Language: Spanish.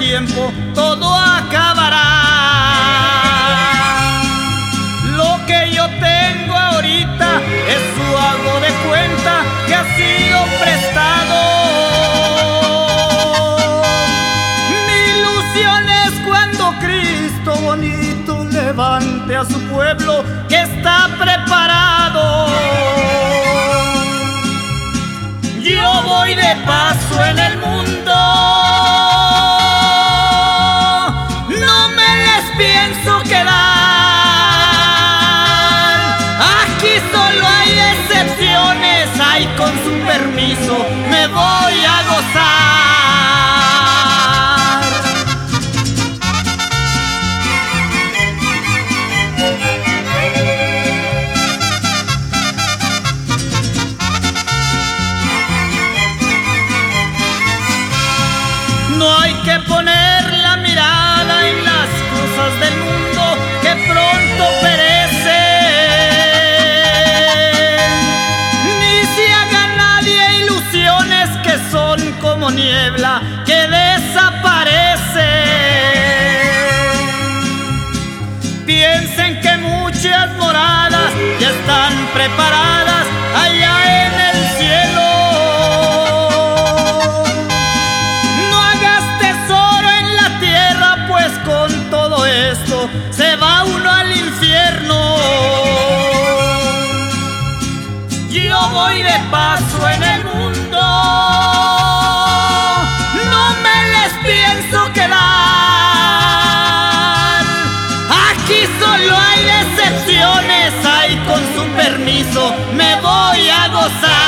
tiempo todo acabará. Lo que yo tengo ahorita es su hago de cuenta que ha sido prestado. Mi ilusión es cuando Cristo bonito levante a su pueblo que está preparado. Yo voy de paso en el mundo, no me les pienso quedar. Aquí solo hay excepciones, ay, con su permiso me voy a gozar. No hay que poner la mirada en las cosas del mundo que pronto perecen, ni se haga nadie ilusiones que son como niebla que desaparecen. Piensen que muchas moradas ya están preparadas allá en el cielo. Con todo esto se va uno al infierno. Yo voy de paso en el mundo, no me les pienso quedar. Aquí solo hay excepciones, ay, con su permiso me voy a gozar.